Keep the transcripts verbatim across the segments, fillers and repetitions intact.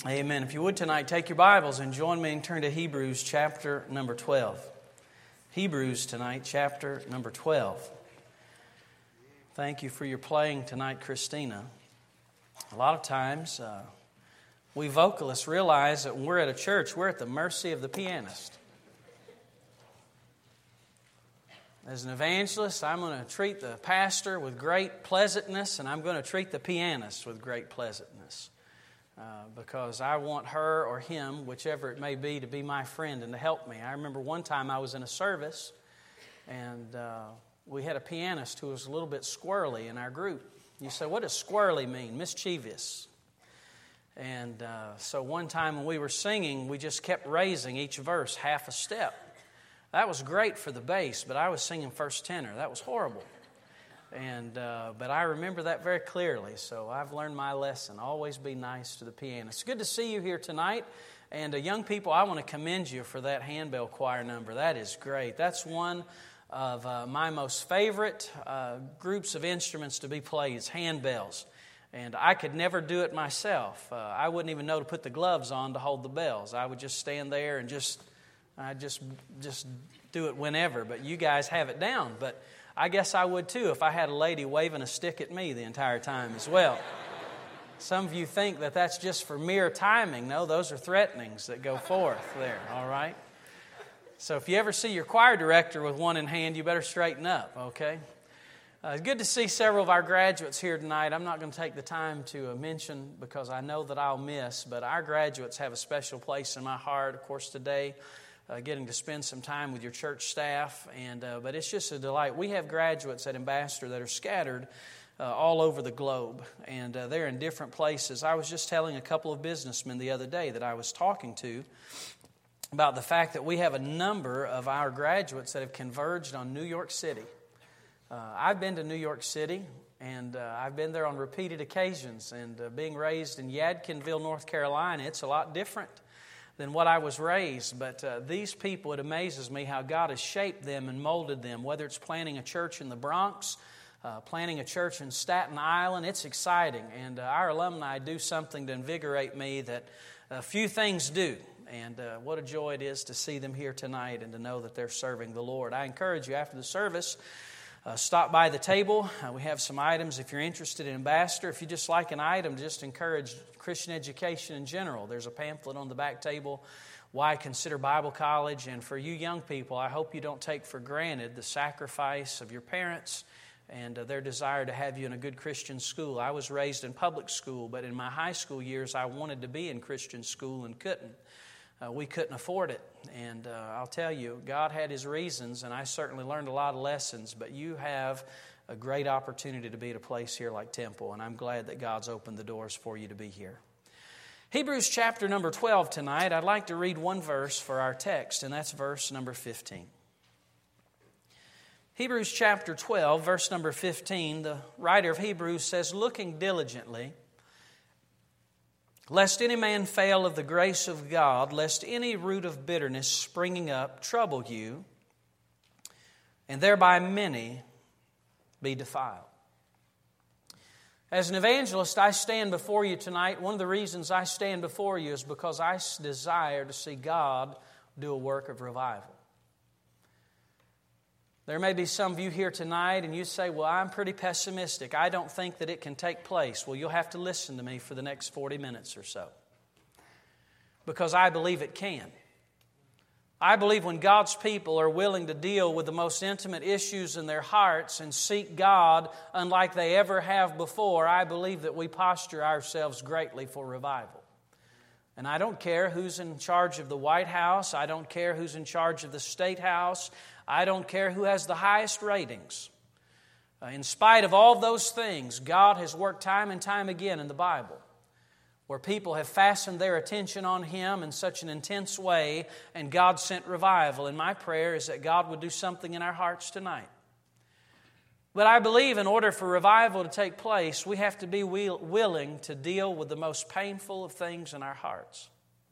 Amen. If you would tonight, take your Bibles and join me and turn to Hebrews chapter number twelve. Hebrews tonight, chapter number twelve. Thank you for your playing tonight, Christina. A lot of times, uh, we vocalists realize that when we're at a church, we're at the mercy of the pianist. As an evangelist, I'm going to treat the pastor with great pleasantness, and I'm going to treat the pianist with great pleasantness. Uh, because I want her or him, whichever it may be, to be my friend and to help me. I remember one time I was in a service, and uh, we had a pianist who was a little bit squirrely in our group. You say, what does squirrely mean? Mischievous. And uh, so one time when we were singing, we just kept raising each verse half a step. That was great for the bass, but I was singing first tenor. That was horrible. And uh, but I remember that very clearly, so I've learned my lesson. Always be nice to the pianist. It's good to see you here tonight. And uh, young people, I want to commend you for that handbell choir number. That is great. That's one of uh, my most favorite uh, groups of instruments to be played is handbells. And I could never do it myself. Uh, I wouldn't even know to put the gloves on to hold the bells. I would just stand there and just, I just, just do it whenever. But you guys have it down. But I guess I would too if I had a lady waving a stick at me the entire time as well. Some of you think that that's just for mere timing. No, those are threatenings that go forth there, all right? So if you ever see your choir director with one in hand, you better straighten up, okay? Uh, it's good to see several of our graduates here tonight. I'm not going to take the time to uh, mention because I know that I'll miss, but our graduates have a special place in my heart. Of course, today, Uh, getting to spend some time with your church staff, and uh, but it's just a delight. We have graduates at Ambassador that are scattered uh, all over the globe, and uh, they're in different places. I was just telling a couple of businessmen the other day that I was talking to about the fact that we have a number of our graduates that have converged on New York City. Uh, I've been to New York City, and uh, I've been there on repeated occasions, and uh, being raised in Yadkinville, North Carolina, it's a lot different than what I was raised. But uh, these people, it amazes me how God has shaped them and molded them, whether it's planting a church in the Bronx, uh, planting a church in Staten Island. It's exciting. And uh, our alumni do something to invigorate me that uh, few things do. And uh, what a joy it is to see them here tonight and to know that they're serving the Lord. I encourage you after the service, Uh, stop by the table. Uh, we have some items if you're interested in Ambassador. If you just like an item, just encourage Christian education in general. There's a pamphlet on the back table, Why Consider Bible College. And for you young people, I hope you don't take for granted the sacrifice of your parents and uh, their desire to have you in a good Christian school. I was raised in public school, but in my high school years, I wanted to be in Christian school and couldn't. Uh, we couldn't afford it. And uh, I'll tell you, God had His reasons, and I certainly learned a lot of lessons, but you have a great opportunity to be at a place here like Temple, and I'm glad that God's opened the doors for you to be here. Hebrews chapter number twelve tonight, I'd like to read one verse for our text, and that's verse number fifteen. Hebrews chapter twelve, verse number fifteen, the writer of Hebrews says, looking diligently, lest any man fail of the grace of God, lest any root of bitterness springing up trouble you, and thereby many be defiled. As an evangelist, I stand before you tonight. One of the reasons I stand before you is because I desire to see God do a work of revival. There may be some of you here tonight and you say, well, I'm pretty pessimistic. I don't think that it can take place. Well, you'll have to listen to me for the next forty minutes or so. Because I believe it can. I believe when God's people are willing to deal with the most intimate issues in their hearts and seek God unlike they ever have before, I believe that we posture ourselves greatly for revival. And I don't care who's in charge of the White House. I don't care who's in charge of the State House. I don't care who has the highest ratings. Uh, in spite of all those things, God has worked time and time again in the Bible where people have fastened their attention on Him in such an intense way, and God sent revival. And my prayer is that God would do something in our hearts tonight. But I believe in order for revival to take place, we have to be willing to deal with the most painful of things in our hearts.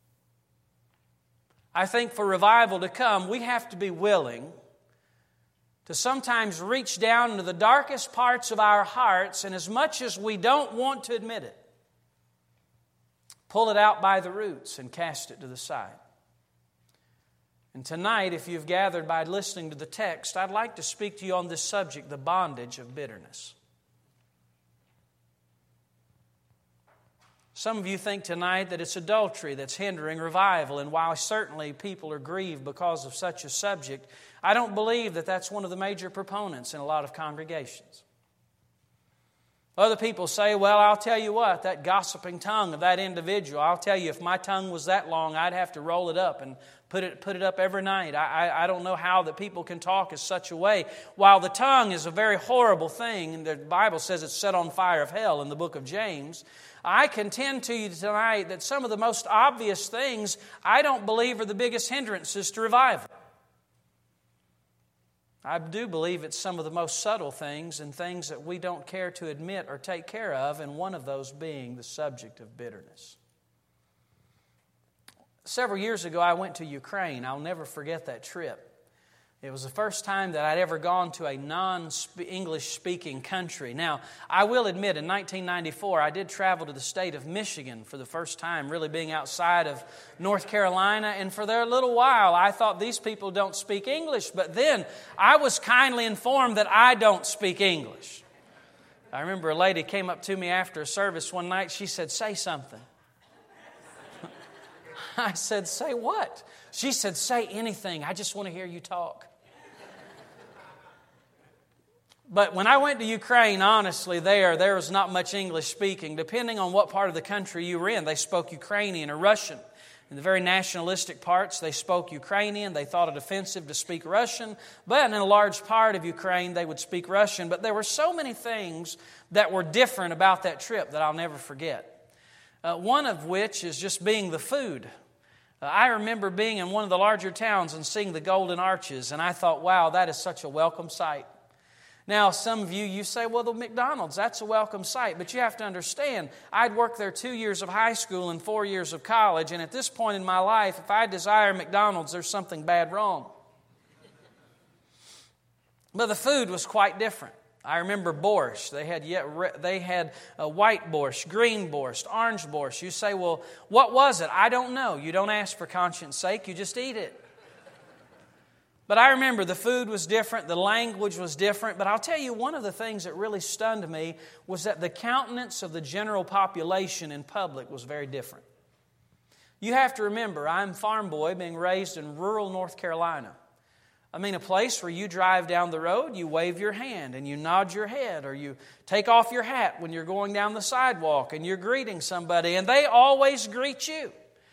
I think for revival to come, we have to be willing to sometimes reach down into the darkest parts of our hearts, and as much as we don't want to admit it, pull it out by the roots and cast it to the side. And tonight, if you've gathered by listening to the text, I'd like to speak to you on this subject, the bondage of bitterness. Some of you think tonight that it's adultery that's hindering revival, and while certainly people are grieved because of such a subject, I don't believe that that's one of the major proponents in a lot of congregations. Other people say, well, I'll tell you what, that gossiping tongue of that individual, I'll tell you, if my tongue was that long, I'd have to roll it up and put it put it up every night. I, I, I don't know how that people can talk in such a way. While the tongue is a very horrible thing, and the Bible says it's set on fire of hell in the book of James, I contend to you tonight that some of the most obvious things I don't believe are the biggest hindrances to revival. I do believe it's some of the most subtle things and things that we don't care to admit or take care of, and one of those being the subject of bitterness. Several years ago, I went to Ukraine. I'll never forget that trip. It was the first time that I'd ever gone to a non-English speaking country. Now, I will admit, in nineteen ninety-four, I did travel to the state of Michigan for the first time, really being outside of North Carolina. And for their little while, I thought these people don't speak English. But then I was kindly informed that I don't speak English. I remember a lady came up to me after a service one night. She said, "Say something." I said, "Say what?" She said, "Say anything. I just want to hear you talk." But when I went to Ukraine, honestly, there, there was not much English speaking. Depending on what part of the country you were in, they spoke Ukrainian or Russian. In the very nationalistic parts, they spoke Ukrainian. They thought it offensive to speak Russian. But in a large part of Ukraine, they would speak Russian. But there were so many things that were different about that trip that I'll never forget. Uh, one of which is just being the food. Uh, I remember being in one of the larger towns and seeing the Golden Arches, and I thought, wow, that is such a welcome sight. Now, some of you, you say, well, the McDonald's, that's a welcome sight. But you have to understand, I'd worked there two years of high school and four years of college, and at this point in my life, if I desire McDonald's, there's something bad wrong. But the food was quite different. I remember borscht. They had yet they had a white borscht, green borscht, orange borscht. You say, well, what was it? I don't know. You don't ask for conscience sake. You just eat it. But I remember the food was different. The language was different. But I'll tell you, one of the things that really stunned me was that the countenance of the general population in public was very different. You have to remember, I'm a farm boy being raised in rural North Carolina. I mean, a place where you drive down the road, you wave your hand and you nod your head, or you take off your hat when you're going down the sidewalk and you're greeting somebody, and they always greet you.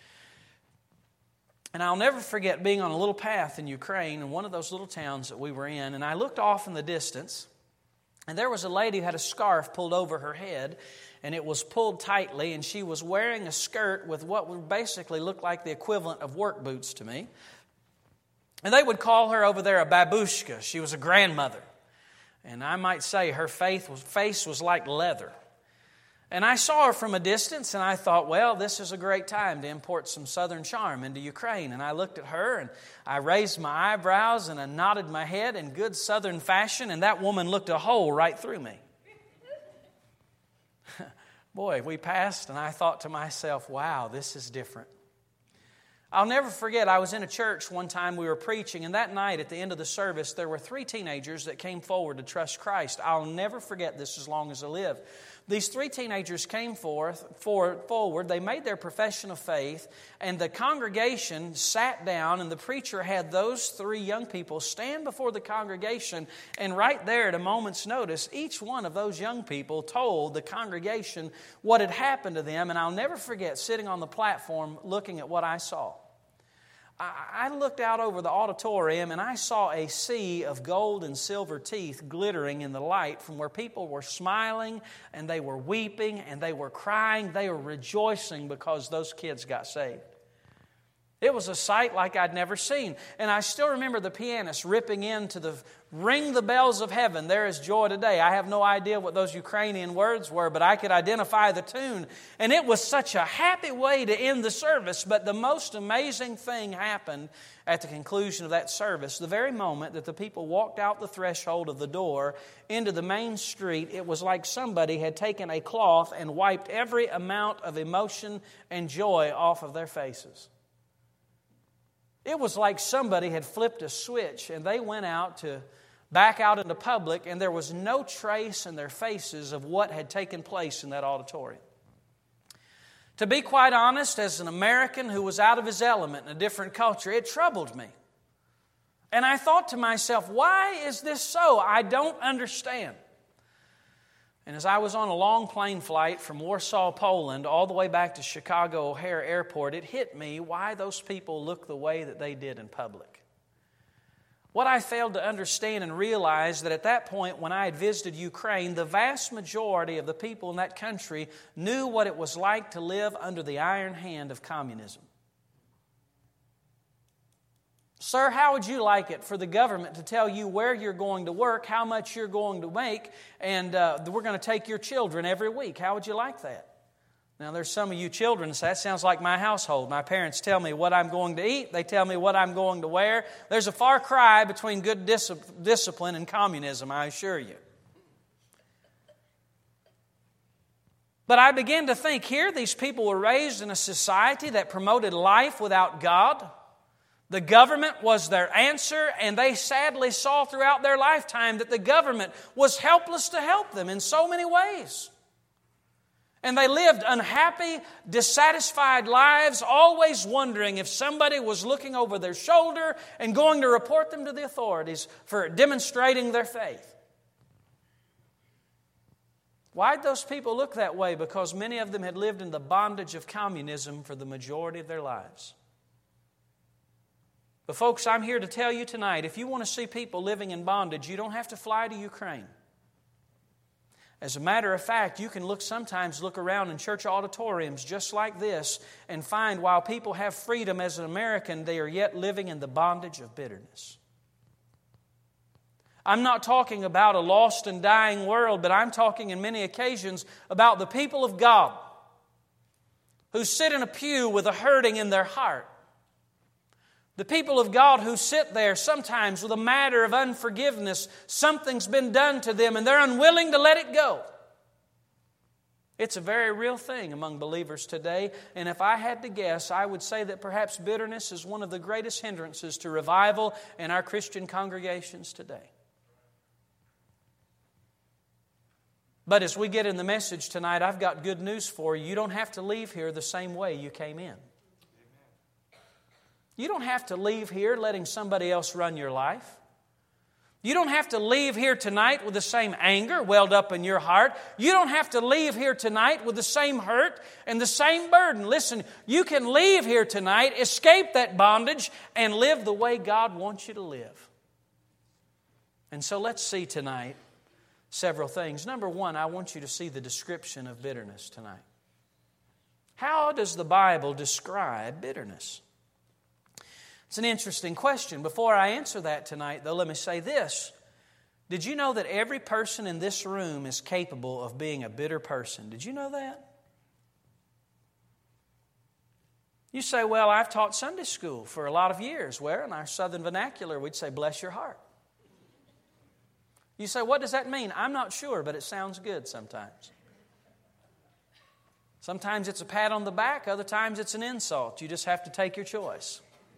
And I'll never forget being on a little path in Ukraine in one of those little towns that we were in, and I looked off in the distance, and there was a lady who had a scarf pulled over her head, and it was pulled tightly, and she was wearing a skirt with what would basically look like the equivalent of work boots to me. And they would call her over there a babushka. She was a grandmother. And I might say her face was, face was like leather. And I saw her from a distance, and I thought, well, this is a great time to import some Southern charm into Ukraine. And I looked at her, and I raised my eyebrows, and I nodded my head in good Southern fashion, and that woman looked a hole right through me. Boy, we passed, and I thought to myself, wow, this is different. I'll never forget, I was in a church one time, we were preaching, and that night at the end of the service, there were three teenagers that came forward to trust Christ. I'll never forget this as long as I live. These three teenagers came forth, for, forward, they made their profession of faith, and the congregation sat down, and the preacher had those three young people stand before the congregation, and right there at a moment's notice, each one of those young people told the congregation what had happened to them, and I'll never forget sitting on the platform looking at what I saw. I looked out over the auditorium and I saw a sea of gold and silver teeth glittering in the light from where people were smiling and they were weeping and they were crying. They were rejoicing because those kids got saved. It was a sight like I'd never seen. And I still remember the pianist ripping into the "Ring the bells of heaven, there is joy today." I have no idea what those Ukrainian words were, but I could identify the tune. And it was such a happy way to end the service. But the most amazing thing happened at the conclusion of that service. The very moment that the people walked out the threshold of the door into the main street, it was like somebody had taken a cloth and wiped every amount of emotion and joy off of their faces. It was like somebody had flipped a switch and they went out to back out into public, and there was no trace in their faces of what had taken place in that auditorium. To be quite honest, as an American who was out of his element in a different culture, it troubled me. And I thought to myself, why is this so? I don't understand. And as I was on a long plane flight from Warsaw, Poland, all the way back to Chicago O'Hare Airport, it hit me why those people looked the way that they did in public. What I failed to understand and realize that at that point when I had visited Ukraine, the vast majority of the people in that country knew what it was like to live under the iron hand of communism. Sir, how would you like it for the government to tell you where you're going to work, how much you're going to make, and uh, we're going to take your children every week? How would you like that? Now, there's some of you children that say, that sounds like my household. My parents tell me what I'm going to eat. They tell me what I'm going to wear. There's a far cry between good dis- discipline and communism, I assure you. But I began to think here, these people were raised in a society that promoted life without God. The government was their answer, and they sadly saw throughout their lifetime that the government was helpless to help them in so many ways. And they lived unhappy, dissatisfied lives, always wondering if somebody was looking over their shoulder and going to report them to the authorities for demonstrating their faith. Why'd those people look that way? Because many of them had lived in the bondage of communism for the majority of their lives. But folks, I'm here to tell you tonight, if you want to see people living in bondage, you don't have to fly to Ukraine. As a matter of fact, you can look sometimes look around in church auditoriums just like this and find while people have freedom as an American, they are yet living in the bondage of bitterness. I'm not talking about a lost and dying world, but I'm talking in many occasions about the people of God who sit in a pew with a hurting in their heart. The people of God who sit there sometimes with a matter of unforgiveness. Something's been done to them and they're unwilling to let it go. It's a very real thing among believers today. And if I had to guess, I would say that perhaps bitterness is one of the greatest hindrances to revival in our Christian congregations today. But as we get in the message tonight, I've got good news for you. You don't have to leave here the same way you came in. You don't have to leave here letting somebody else run your life. You don't have to leave here tonight with the same anger welled up in your heart. You don't have to leave here tonight with the same hurt and the same burden. Listen, you can leave here tonight, escape that bondage, and live the way God wants you to live. And so let's see tonight several things. Number one, I want you to see the description of bitterness tonight. How does the Bible describe bitterness? It's an interesting question. Before I answer that tonight, though, let me say this. Did you know that every person in this room is capable of being a bitter person? Did you know that? You say, well, I've taught Sunday school for a lot of years. Where in our southern vernacular, we'd say, bless your heart. You say, what does that mean? I'm not sure, but it sounds good sometimes. Sometimes it's a pat on the back. Other times it's an insult. You just have to take your choice.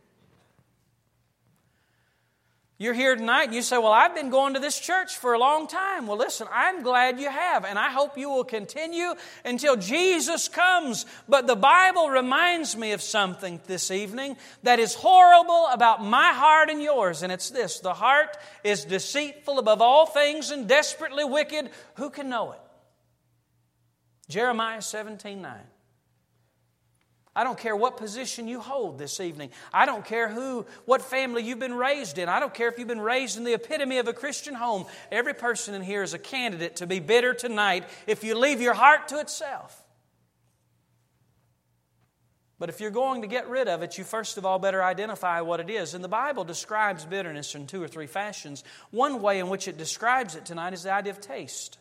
You're here tonight and you say, well, I've been going to this church for a long time. Well, listen, I'm glad you have, and I hope you will continue until Jesus comes. But the Bible reminds me of something this evening that is horrible about my heart and yours, and it's this: the heart is deceitful above all things and desperately wicked. Who can know it? Jeremiah seventeen nine. I don't care what position you hold this evening. I don't care who, what family you've been raised in. I don't care if you've been raised in the epitome of a Christian home. Every person in here is a candidate to be bitter tonight if you leave your heart to itself. But if you're going to get rid of it, you first of all better identify what it is. And the Bible describes bitterness in two or three fashions. One way in which it describes it tonight is the idea of taste.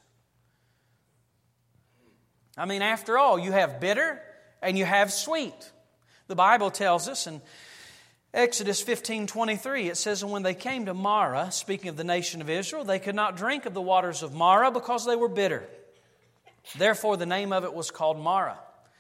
I mean, after all, you have bitter and you have sweet. The Bible tells us in Exodus fifteen twenty-three, it says, "And when they came to Marah," speaking of the nation of Israel, "they could not drink of the waters of Marah because they were bitter. Therefore the name of it was called Marah."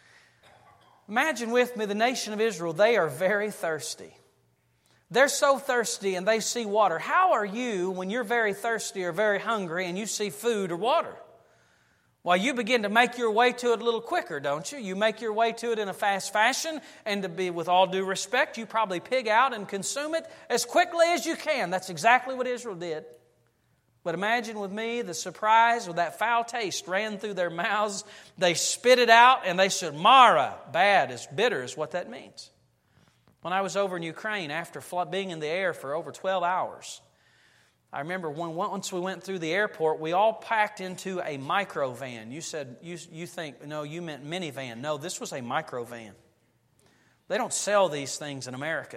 Imagine with me the nation of Israel. They are very thirsty. They're so thirsty and they see water. How are you when you're very thirsty or very hungry and you see food or water? Well, you begin to make your way to it a little quicker, don't you? You make your way to it in a fast fashion, and to be with all due respect, you probably pig out and consume it as quickly as you can. That's exactly what Israel did. But imagine with me the surprise with that foul taste ran through their mouths. They spit it out and they said, "Marah," bad, is bitter is what that means. When I was over in Ukraine after being in the air for over twelve hours, I remember when once we went through the airport, we all packed into a micro van. You said, you, you think, no, you meant minivan. No, this was a micro van. They don't sell these things in America.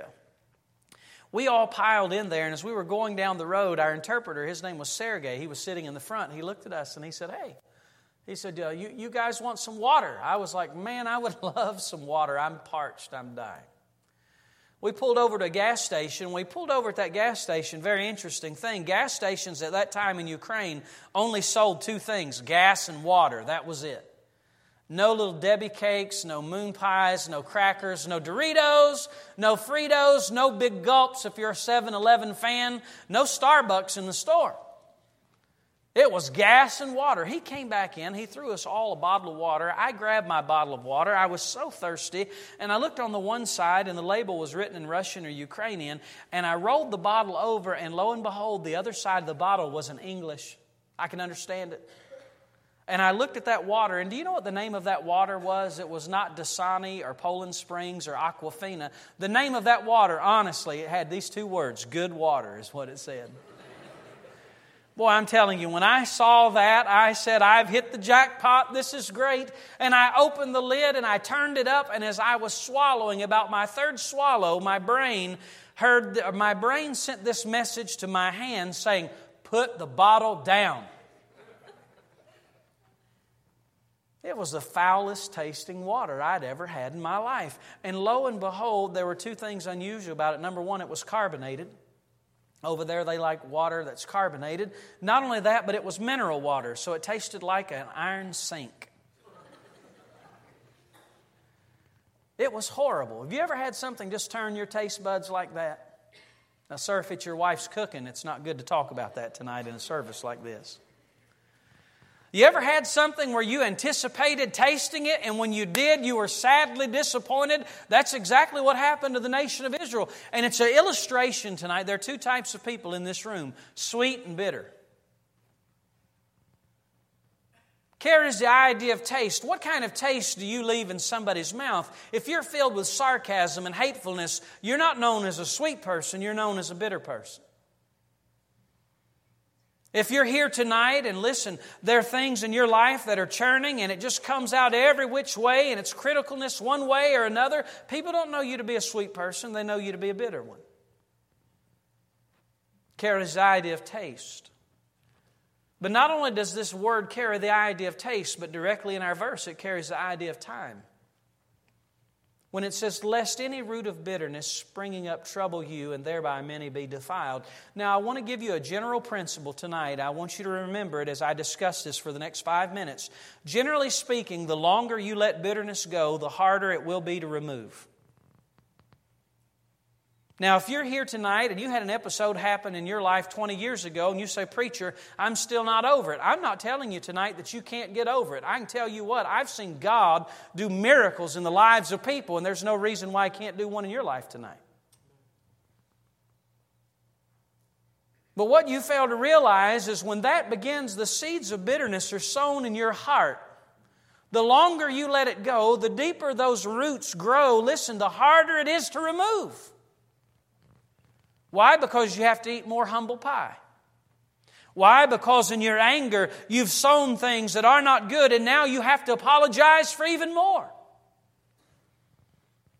We all piled in there, and as we were going down the road, our interpreter, his name was Sergey, he was sitting in the front. He looked at us and he said, "Hey," he said, uh, you, you guys want some water?" I was like, "Man, I would love some water. I'm parched. I'm dying." We pulled over to a gas station. We pulled over at that gas station. Very interesting thing. Gas stations at that time in Ukraine only sold two things, gas and water. That was it. No little Debbie cakes, no moon pies, no crackers, no Doritos, no Fritos, no big gulps if you're a seven eleven fan, no Starbucks in the store. It was gas and water. He came back in. He threw us all a bottle of water. I grabbed my bottle of water. I was so thirsty. And I looked on the one side, and the label was written in Russian or Ukrainian. And I rolled the bottle over, and lo and behold, the other side of the bottle was in English. I can understand it. And I looked at that water, and do you know what the name of that water was? It was not Dasani or Poland Springs or Aquafina. The name of that water, honestly, it had these two words, "good water," is what it said. Boy, I'm telling you, when I saw that, I said, "I've hit the jackpot. This is great." And I opened the lid and I turned it up, and as I was swallowing, about my third swallow, my brain heard, the, my brain sent this message to my hand saying, "Put the bottle down." It was the foulest tasting water I'd ever had in my life. And lo and behold, there were two things unusual about it. Number one, it was carbonated. Over there, they like water that's carbonated. Not only that, but it was mineral water, so it tasted like an iron sink. It was horrible. Have you ever had something just turn your taste buds like that? Now, sir, if it's your wife's cooking, it's not good to talk about that tonight in a service like this. You ever had something where you anticipated tasting it, and when you did, you were sadly disappointed? That's exactly what happened to the nation of Israel. And it's an illustration tonight. There are two types of people in this room, sweet and bitter. Carries the idea of taste. What kind of taste do you leave in somebody's mouth? If you're filled with sarcasm and hatefulness, you're not known as a sweet person, you're known as a bitter person. If you're here tonight and listen, there are things in your life that are churning and it just comes out every which way and it's criticalness one way or another, people don't know you to be a sweet person, they know you to be a bitter one. Carries the idea of taste. But not only does this word carry the idea of taste, but directly in our verse it carries the idea of time. When it says, "Lest any root of bitterness springing up trouble you, and thereby many be defiled." Now, I want to give you a general principle tonight. I want you to remember it as I discuss this for the next five minutes. Generally speaking, the longer you let bitterness go, the harder it will be to remove. Now, if you're here tonight and you had an episode happen in your life twenty years ago and you say, "Preacher, I'm still not over it," I'm not telling you tonight that you can't get over it. I can tell you what, I've seen God do miracles in the lives of people, and there's no reason why He can't do one in your life tonight. But what you fail to realize is when that begins, the seeds of bitterness are sown in your heart. The longer you let it go, the deeper those roots grow. Listen, the harder it is to remove. Why? Because you have to eat more humble pie. Why? Because in your anger, you've sown things that are not good, and now you have to apologize for even more.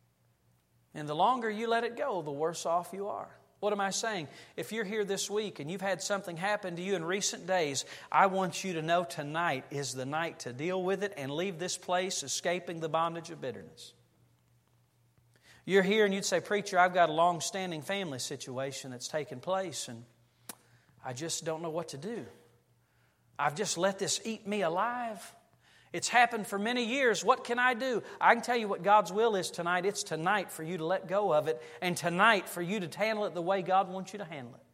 And the longer you let it go, the worse off you are. What am I saying? If you're here this week and you've had something happen to you in recent days, I want you to know tonight is the night to deal with it and leave this place escaping the bondage of bitterness. You're here and you'd say, Preacher, I've got a long-standing family situation that's taken place and I just don't know what to do. I've just let this eat me alive. It's happened for many years. What can I do? I can tell you what God's will is tonight. It's tonight for you to let go of it, and tonight for you to handle it the way God wants you to handle it.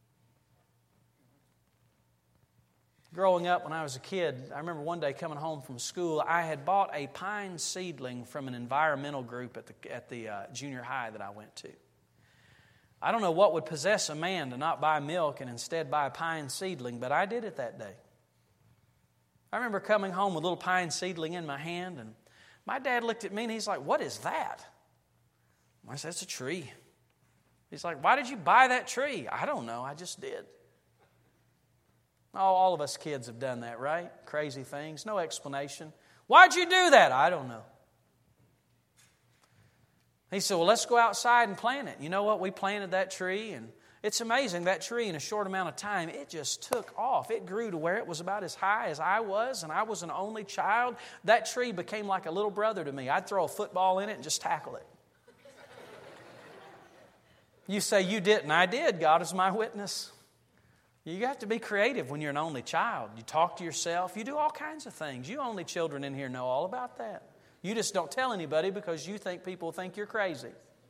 Growing up when I was a kid, I remember one day coming home from school, I had bought a pine seedling from an environmental group at the, at the uh, junior high that I went to. I don't know what would possess a man to not buy milk and instead buy a pine seedling, but I did it that day. I remember coming home with a little pine seedling in my hand, and my dad looked at me and he's like, What is that? I said, It's a tree. He's like, Why did you buy that tree? I don't know, I just did. Oh, all of us kids have done that, right? Crazy things, no explanation. Why'd you do that? I don't know. He said, Well, let's go outside and plant it. You know what? We planted that tree, and it's amazing, that tree in a short amount of time, it just took off. It grew to where it was about as high as I was, and I was an only child. That tree became like a little brother to me. I'd throw a football in it and just tackle it. You say you didn't. I did. God is my witness. You have to be creative when you're an only child. You talk to yourself. You do all kinds of things. You only children in here know all about that. You just don't tell anybody because you think people think you're crazy.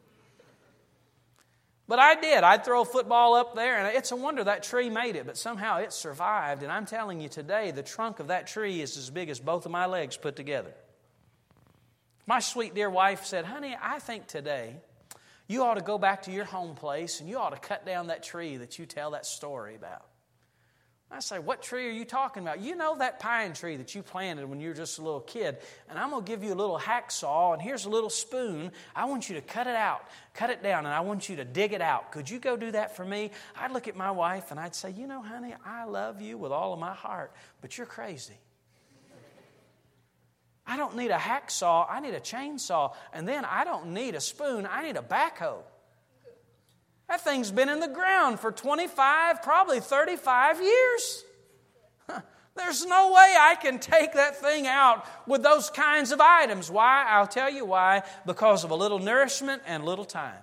But I did. I'd throw a football up there, and it's a wonder that tree made it, but somehow it survived. And I'm telling you today, the trunk of that tree is as big as both of my legs put together. My sweet dear wife said, Honey, I think today you ought to go back to your home place and you ought to cut down that tree that you tell that story about. I say, What tree are you talking about? You know that pine tree that you planted when you were just a little kid. And I'm going to give you a little hacksaw, and here's a little spoon. I want you to cut it out, cut it down, and I want you to dig it out. Could you go do that for me? I'd look at my wife and I'd say, You know, honey, I love you with all of my heart, but you're crazy. I don't need a hacksaw. I need a chainsaw. And then I don't need a spoon. I need a backhoe. That thing's been in the ground for twenty-five, probably thirty-five years. There's no way I can take that thing out with those kinds of items. Why? I'll tell you why. Because of a little nourishment and little time.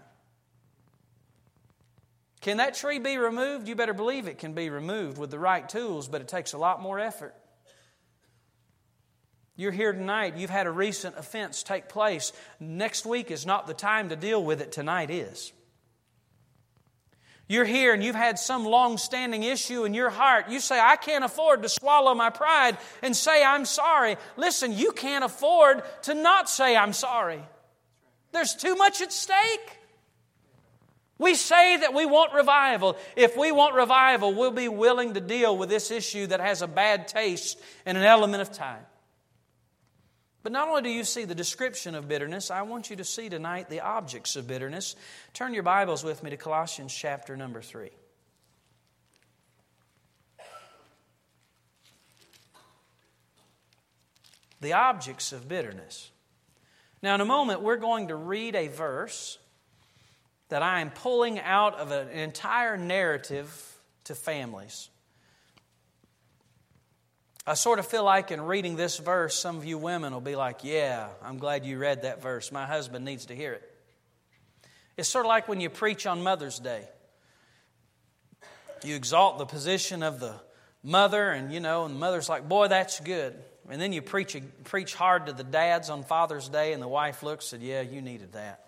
Can that tree be removed? You better believe it can be removed with the right tools, but it takes a lot more effort. You're here tonight. You've had a recent offense take place. Next week is not the time to deal with it. Tonight is. You're here and you've had some long-standing issue in your heart. You say, I can't afford to swallow my pride and say I'm sorry. Listen, you can't afford to not say I'm sorry. There's too much at stake. We say that we want revival. If we want revival, we'll be willing to deal with this issue that has a bad taste and an element of time. But not only do you see the description of bitterness, I want you to see tonight the objects of bitterness. Turn your Bibles with me to Colossians chapter number three. The objects of bitterness. Now, in a moment, we're going to read a verse that I am pulling out of an entire narrative to families. I sort of feel like in reading this verse, some of you women will be like, yeah, I'm glad you read that verse. My husband needs to hear it. It's sort of like when you preach on Mother's Day. You exalt the position of the mother, and you know, and the mother's like, boy, that's good. And then you preach preach hard to the dads on Father's Day, and the wife looks and said, yeah, you needed that.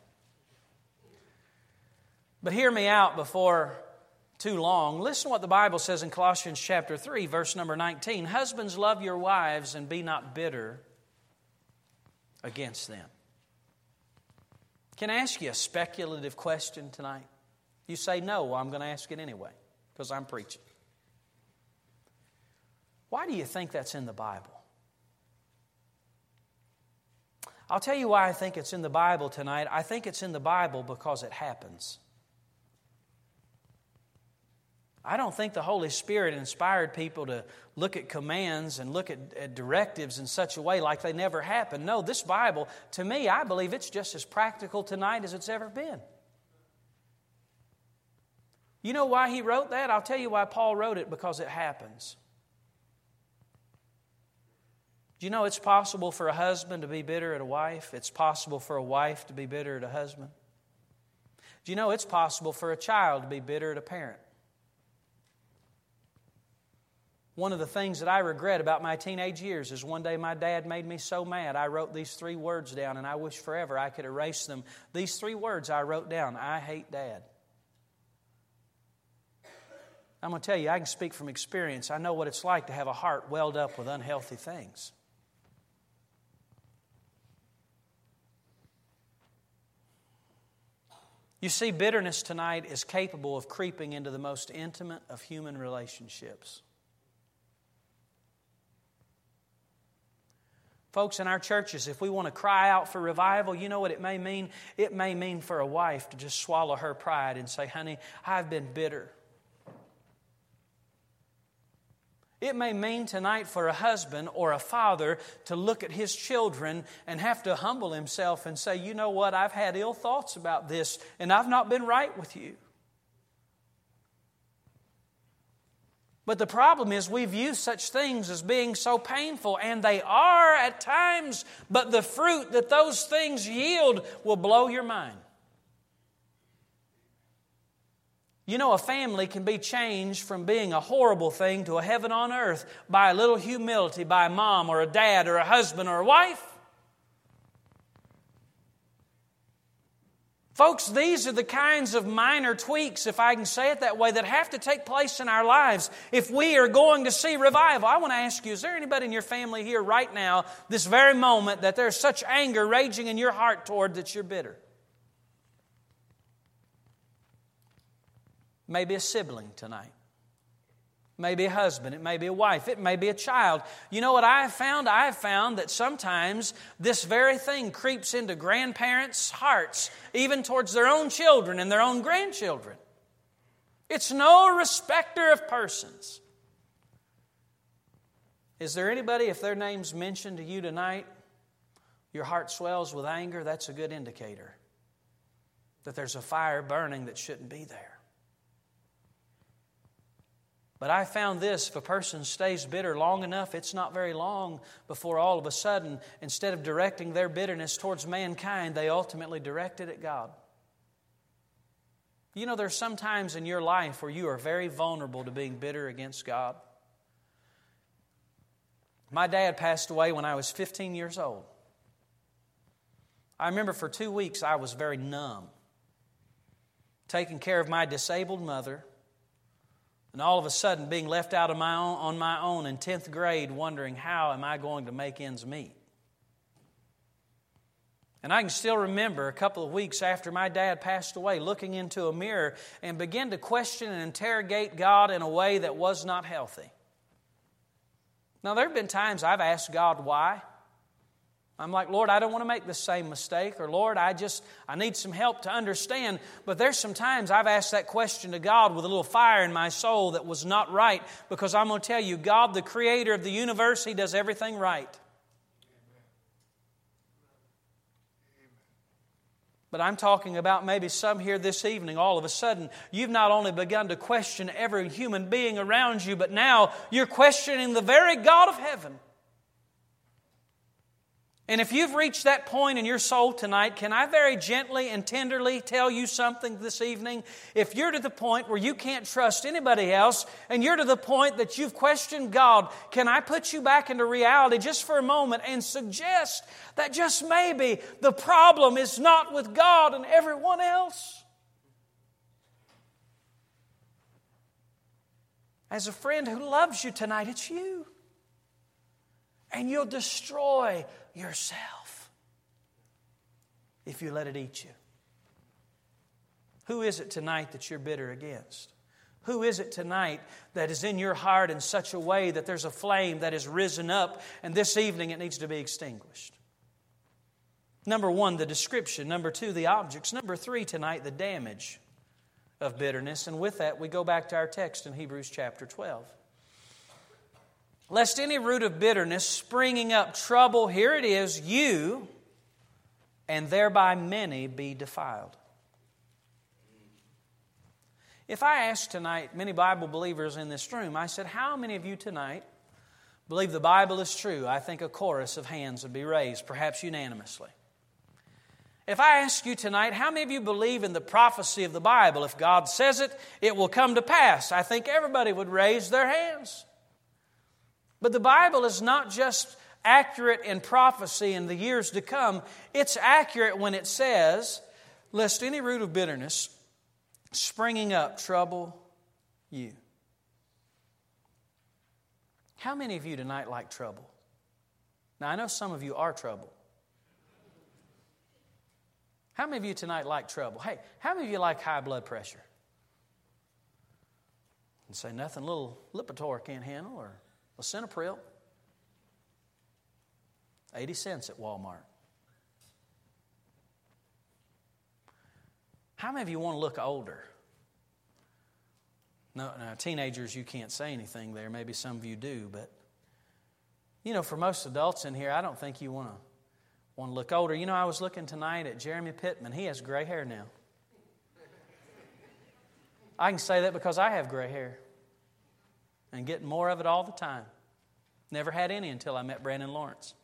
But hear me out before too long. Listen to what the Bible says in Colossians chapter three, verse number nineteen. Husbands, love your wives and be not bitter against them. Can I ask you a speculative question tonight? You say no, well, I'm going to ask it anyway because I'm preaching. Why do you think that's in the Bible? I'll tell you why I think it's in the Bible tonight. I think it's in the Bible because it happens. I don't think the Holy Spirit inspired people to look at commands and look at, at directives in such a way like they never happened. No, this Bible, to me, I believe it's just as practical tonight as it's ever been. You know why he wrote that? I'll tell you why Paul wrote it, because it happens. Do you know it's possible for a husband to be bitter at a wife? It's possible for a wife to be bitter at a husband. Do you know it's possible for a child to be bitter at a parent? One of the things that I regret about my teenage years is one day my dad made me so mad, I wrote these three words down, and I wish forever I could erase them. These three words I wrote down: I hate Dad. I'm going to tell you, I can speak from experience. I know what it's like to have a heart welled up with unhealthy things. You see, bitterness tonight is capable of creeping into the most intimate of human relationships. Folks, in our churches, if we want to cry out for revival, you know what it may mean? It may mean for a wife to just swallow her pride and say, honey, I've been bitter. It may mean tonight for a husband or a father to look at his children and have to humble himself and say, you know what, I've had ill thoughts about this and I've not been right with you. But the problem is we view such things as being so painful, and they are at times, but the fruit that those things yield will blow your mind. You know, a family can be changed from being a horrible thing to a heaven on earth by a little humility by a mom or a dad or a husband or a wife. Folks, these are the kinds of minor tweaks, if I can say it that way, that have to take place in our lives if we are going to see revival. I want to ask you, is there anybody in your family here right now, this very moment, that there's such anger raging in your heart toward that you're bitter? Maybe a sibling tonight. Maybe a husband. It may be a wife. It may be a child. You know what I have found? I have found that sometimes this very thing creeps into grandparents' hearts, even towards their own children and their own grandchildren. It's no respecter of persons. Is there anybody, if their name's mentioned to you tonight, your heart swells with anger? That's a good indicator that there's a fire burning that shouldn't be there. But I found this: if a person stays bitter long enough, it's not very long before all of a sudden, instead of directing their bitterness towards mankind, they ultimately direct it at God. You know, there's some times in your life where you are very vulnerable to being bitter against God. My dad passed away when I was fifteen years old. I remember for two weeks I was very numb, taking care of my disabled mother, and all of a sudden being left out of my own, on my own in tenth grade, wondering how am I going to make ends meet. And I can still remember a couple of weeks after my dad passed away, looking into a mirror and begin to question and interrogate God in a way that was not healthy. Now, there have been times I've asked God why. I'm like, Lord, I don't want to make the same mistake. Or, Lord, I just, I need some help to understand. But there's some times I've asked that question to God with a little fire in my soul that was not right. Because I'm going to tell you, God, the creator of the universe, He does everything right. But I'm talking about maybe some here this evening, all of a sudden, you've not only begun to question every human being around you, but now you're questioning the very God of heaven. And if you've reached that point in your soul tonight, can I very gently and tenderly tell you something this evening? If you're to the point where you can't trust anybody else, and you're to the point that you've questioned God, can I put you back into reality just for a moment and suggest that just maybe the problem is not with God and everyone else? As a friend who loves you tonight, it's you. And you'll destroy yourself if you let it eat you. Who is it tonight that you're bitter against? Who is it tonight that is in your heart in such a way that there's a flame that has risen up and this evening it needs to be extinguished? Number one, the description. Number two, the objects. Number three tonight, the damage of bitterness. And with that, we go back to our text in Hebrews chapter twelve. Lest any root of bitterness springing up trouble, here it is, you, and thereby many be defiled. If I asked tonight many Bible believers in this room, I said, how many of you tonight believe the Bible is true? I think a chorus of hands would be raised, perhaps unanimously. If I ask you tonight, how many of you believe in the prophecy of the Bible? If God says it, it will come to pass. I think everybody would raise their hands. But the Bible is not just accurate in prophecy in the years to come. It's accurate when it says, lest any root of bitterness springing up trouble you. How many of you tonight like trouble? Now, I know some of you are trouble. How many of you tonight like trouble? Hey, how many of you like high blood pressure? And say nothing little Lipitor can't handle, or Lisinopril. eighty cents at Walmart. How many of you want to look older? No, no, teenagers, you can't say anything there. Maybe some of you do, but you know, for most adults in here, I don't think you want to want to look older. You know, I was looking tonight at Jeremy Pittman. He has gray hair now. I can say that because I have gray hair and getting more of it all the time. Never had any until I met Brandon Lawrence.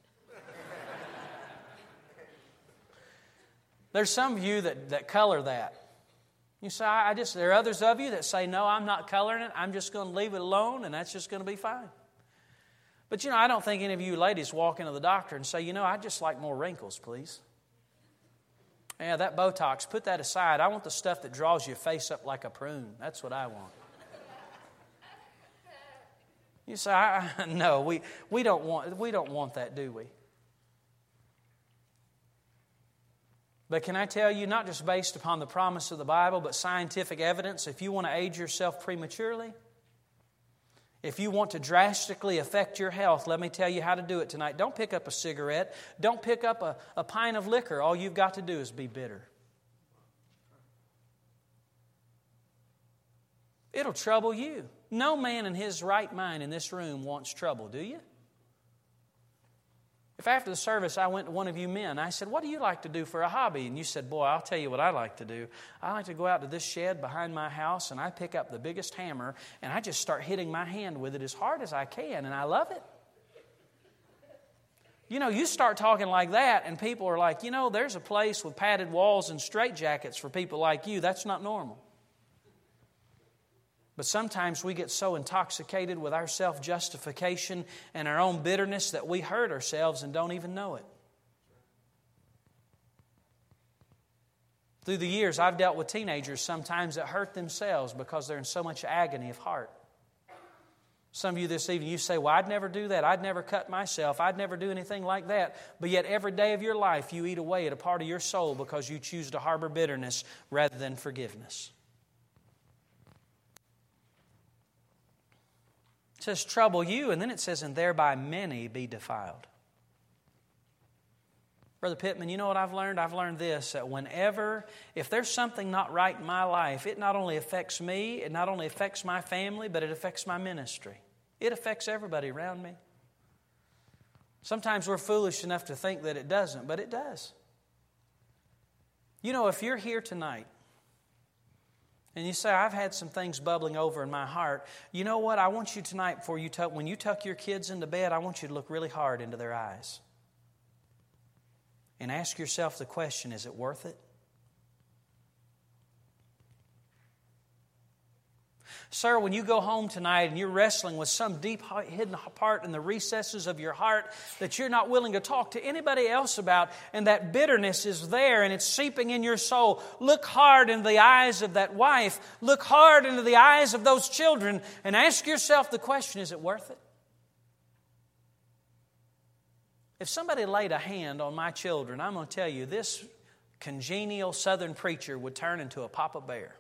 There's some of you that, that color that. You say, I just, there are others of you that say, no, I'm not coloring it. I'm just going to leave it alone, and that's just going to be fine. But, you know, I don't think any of you ladies walk into the doctor and say, you know, I'd just like more wrinkles, please. Yeah, that Botox, put that aside. I want the stuff that draws your face up like a prune. That's what I want. You say, I, no, we, we, don't want, we don't want that, do we? But can I tell you, not just based upon the promise of the Bible, but scientific evidence, if you want to age yourself prematurely, if you want to drastically affect your health, let me tell you how to do it tonight. Don't pick up a cigarette. Don't pick up a, a pint of liquor. All you've got to do is be bitter. It'll trouble you. No man in his right mind in this room wants trouble, do you? If after the service I went to one of you men, I said, what do you like to do for a hobby? And you said, boy, I'll tell you what I like to do. I like to go out to this shed behind my house and I pick up the biggest hammer and I just start hitting my hand with it as hard as I can, and I love it. You know, you start talking like that and people are like, you know, there's a place with padded walls and straitjackets for people like you. That's not normal. But sometimes we get so intoxicated with our self-justification and our own bitterness that we hurt ourselves and don't even know it. Through the years, I've dealt with teenagers sometimes that hurt themselves because they're in so much agony of heart. Some of you this evening, you say, well, I'd never do that. I'd never cut myself. I'd never do anything like that. But yet every day of your life, you eat away at a part of your soul because you choose to harbor bitterness rather than forgiveness. It says, trouble you, and then it says, and thereby many be defiled. Brother Pittman, you know what I've learned? I've learned this, that whenever, if there's something not right in my life, it not only affects me, it not only affects my family, but it affects my ministry. It affects everybody around me. Sometimes we're foolish enough to think that it doesn't, but it does. You know, if you're here tonight, and you say, I've had some things bubbling over in my heart. You know what? I want you tonight, before you tuck, when you tuck your kids into bed, I want you to look really hard into their eyes. And ask yourself the question, is it worth it? Sir, when you go home tonight and you're wrestling with some deep hidden part in the recesses of your heart that you're not willing to talk to anybody else about, and that bitterness is there and it's seeping in your soul, look hard into the eyes of that wife, look hard into the eyes of those children, and ask yourself the question, is it worth it? If somebody laid a hand on my children, I'm going to tell you, this congenial southern preacher would turn into a Papa Bear.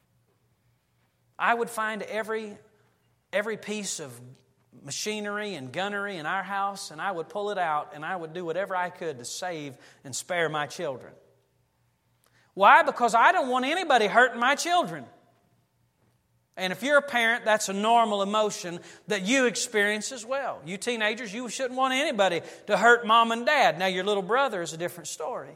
I would find every, every piece of machinery and gunnery in our house, and I would pull it out, and I would do whatever I could to save and spare my children. Why? Because I don't want anybody hurting my children. And if you're a parent, that's a normal emotion that you experience as well. You teenagers, you shouldn't want anybody to hurt mom and dad. Now, your little brother is a different story.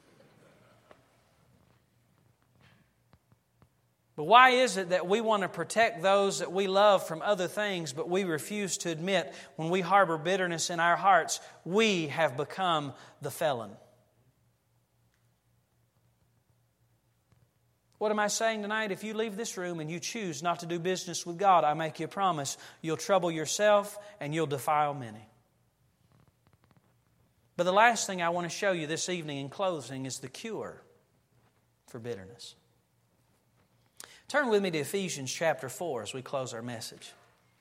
But why is it that we want to protect those that we love from other things, but we refuse to admit when we harbor bitterness in our hearts, we have become the felon? What am I saying tonight? If you leave this room and you choose not to do business with God, I make you a promise, you'll trouble yourself and you'll defile many. But the last thing I want to show you this evening in closing is the cure for bitterness. Turn with me to Ephesians chapter four as we close our message.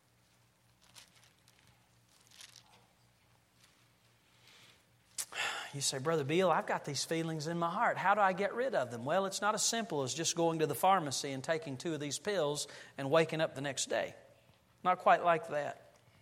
You say, Brother Bill, I've got these feelings in my heart. How do I get rid of them? Well, it's not as simple as just going to the pharmacy and taking two of these pills and waking up the next day. Not quite like that.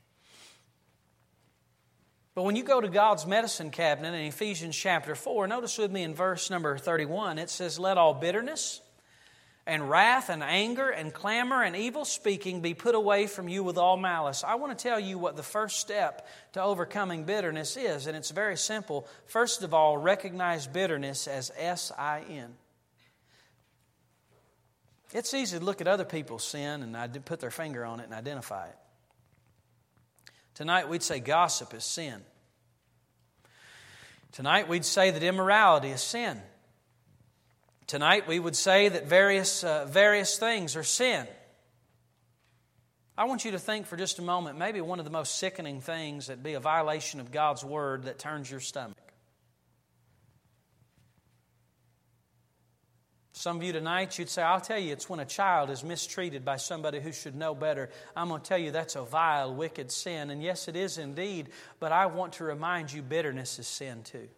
But when you go to God's medicine cabinet in Ephesians chapter four, notice with me in verse number thirty-one, it says, let all bitterness and wrath and anger and clamor and evil speaking be put away from you with all malice. I want to tell you what the first step to overcoming bitterness is, and it's very simple. First of all, recognize bitterness as S I N. It's easy to look at other people's sin and put their finger on it and identify it. Tonight we'd say gossip is sin. Tonight we'd say that immorality is sin. Tonight we would say that various uh, various things are sin. I want you to think for just a moment, maybe one of the most sickening things that'd be a violation of God's Word that turns your stomach. Some of you tonight, you'd say, I'll tell you, it's when a child is mistreated by somebody who should know better. I'm going to tell you that's a vile, wicked sin. And yes, it is indeed, but I want to remind you bitterness is sin too.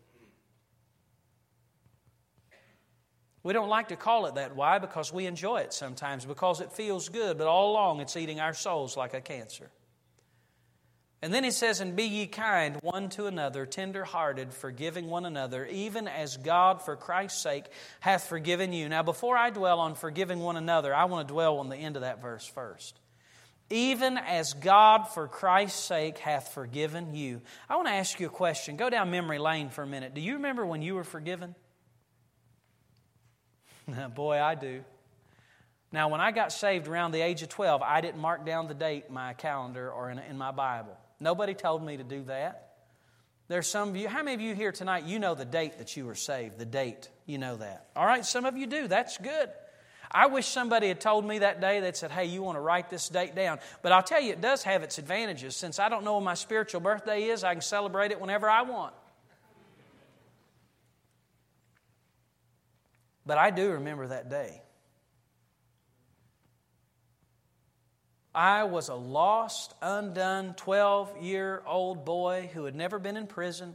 We don't like to call it that. Why? Because we enjoy it sometimes, because it feels good, but all along it's eating our souls like a cancer. And then he says, and be ye kind one to another, tender-hearted, forgiving one another, even as God for Christ's sake hath forgiven you. Now, before I dwell on forgiving one another, I want to dwell on the end of that verse first. Even as God for Christ's sake hath forgiven you. I want to ask you a question. Go down memory lane for a minute. Do you remember when you were forgiven? Boy, I do. Now, when I got saved around the age of twelve, I didn't mark down the date in my calendar or in, in my Bible. Nobody told me to do that. There's some of you, how many of you here tonight, you know the date that you were saved, the date, you know that. All right, some of you do. That's good. I wish somebody had told me that day, they'd said, hey, you want to write this date down. But I'll tell you, it does have its advantages. Since I don't know when my spiritual birthday is, I can celebrate it whenever I want. But I do remember that day. I was a lost, undone, twelve-year-old boy who had never been in prison.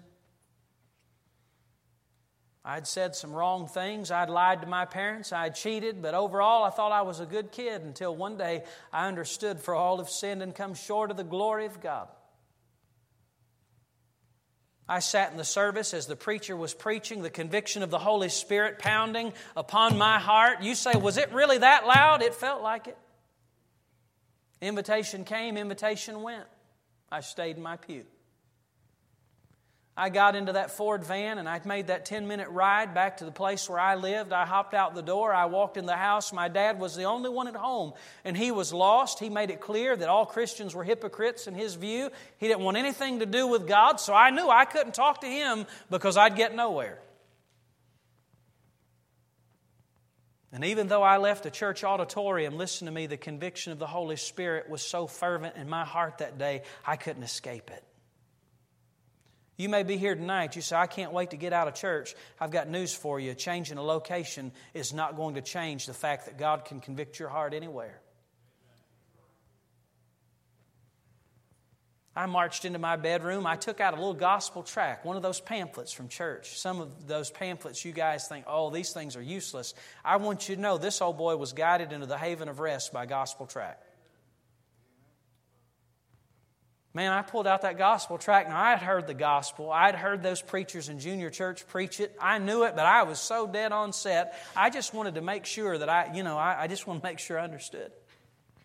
I'd said some wrong things. I'd lied to my parents. I'd cheated. But overall, I thought I was a good kid until one day I understood for all have sinned and come short of the glory of God. I sat in the service as the preacher was preaching, the conviction of the Holy Spirit pounding upon my heart. You say, was it really that loud? It felt like it. Invitation came, invitation went. I stayed in my pew. I got into that Ford van and I made that ten-minute ride back to the place where I lived. I hopped out the door. I walked in the house. My dad was the only one at home, and he was lost. He made it clear that all Christians were hypocrites in his view. He didn't want anything to do with God, so I knew I couldn't talk to him because I'd get nowhere. And even though I left the church auditorium, listen to me, the conviction of the Holy Spirit was so fervent in my heart that day, I couldn't escape it. You may be here tonight. You say, I can't wait to get out of church. I've got news for you. Changing a location is not going to change the fact that God can convict your heart anywhere. I marched into my bedroom. I took out a little gospel tract, one of those pamphlets from church. Some of those pamphlets you guys think, oh, these things are useless. I want you to know this old boy was guided into the haven of rest by gospel tract. Man, I pulled out that gospel tract. Now, I had heard the gospel. I had heard those preachers in junior church preach it. I knew it, but I was so dead on set. I just wanted to make sure that I, you know, I, I just want to make sure I understood.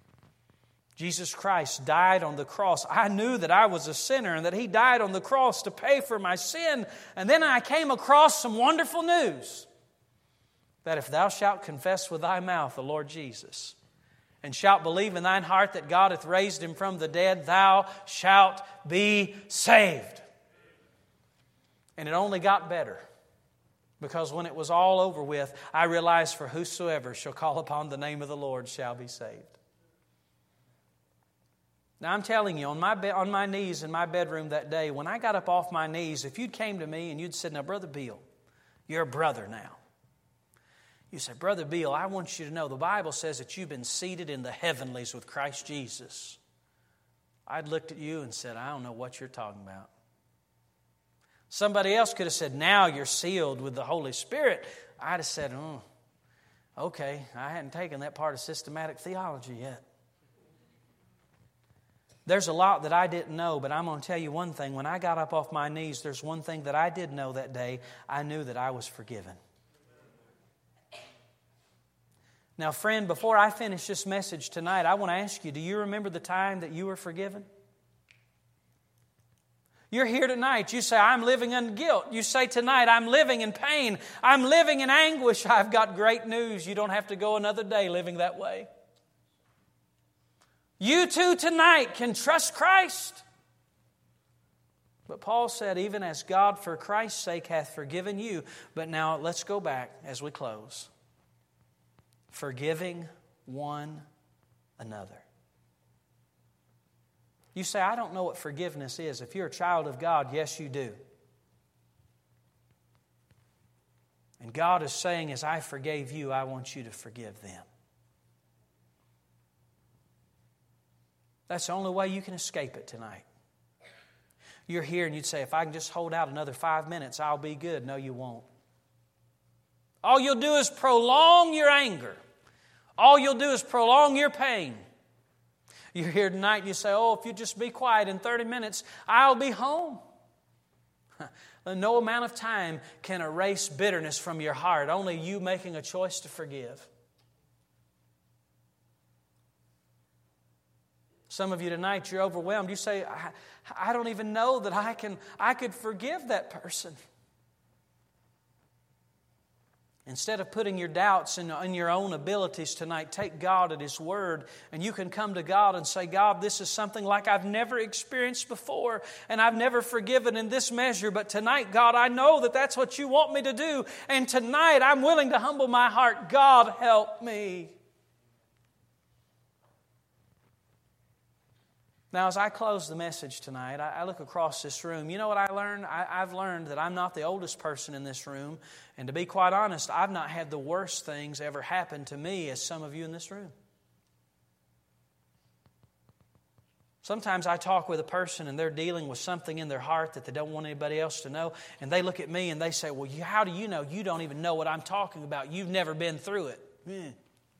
Jesus Christ died on the cross. I knew that I was a sinner and that He died on the cross to pay for my sin. And then I came across some wonderful news. That if thou shalt confess with thy mouth the Lord Jesus, and shalt believe in thine heart that God hath raised Him from the dead, thou shalt be saved. And it only got better. Because when it was all over with, I realized, for whosoever shall call upon the name of the Lord shall be saved. Now I'm telling you, on my be- on my knees in my bedroom that day, when I got up off my knees, if you'd came to me and you'd said, now Brother Bill, you're a brother now. You say, Brother Bill, I want you to know the Bible says that you've been seated in the heavenlies with Christ Jesus. I'd looked at you and said, I don't know what you're talking about. Somebody else could have said, now you're sealed with the Holy Spirit. I'd have said, oh, okay, I hadn't taken that part of systematic theology yet. There's a lot that I didn't know, but I'm going to tell you one thing. When I got up off my knees, there's one thing that I did know that day. I knew that I was forgiven. Now, friend, before I finish this message tonight, I want to ask you, do you remember the time that you were forgiven? You're here tonight. You say, I'm living in guilt. You say tonight, I'm living in pain. I'm living in anguish. I've got great news. You don't have to go another day living that way. You too tonight can trust Christ. But Paul said, even as God for Christ's sake hath forgiven you. But now let's go back as we close. Forgiving one another. You say, I don't know what forgiveness is. If you're a child of God, yes, you do. And God is saying, as I forgave you, I want you to forgive them. That's the only way you can escape it tonight. You're here and you'd say, if I can just hold out another five minutes, I'll be good. No, you won't. All you'll do is prolong your anger. All you'll do is prolong your pain. You're here tonight and you say, oh, if you just be quiet in thirty minutes, I'll be home. No amount of time can erase bitterness from your heart. Only you making a choice to forgive. Some of you tonight, you're overwhelmed. You say, I, I don't even know that I can, I could forgive that person. Instead of putting your doubts in, in your own abilities tonight, take God at His Word, and you can come to God and say, God, this is something like I've never experienced before, and I've never forgiven in this measure, but tonight, God, I know that that's what you want me to do, and tonight I'm willing to humble my heart. God, help me. Now, as I close the message tonight, I, I look across this room. You know what I learned? I, I've learned that I'm not the oldest person in this room. And to be quite honest, I've not had the worst things ever happen to me as some of you in this room. Sometimes I talk with a person and they're dealing with something in their heart that they don't want anybody else to know. And they look at me and they say, well, you, how do you know? You don't even know what I'm talking about. You've never been through it. Eh.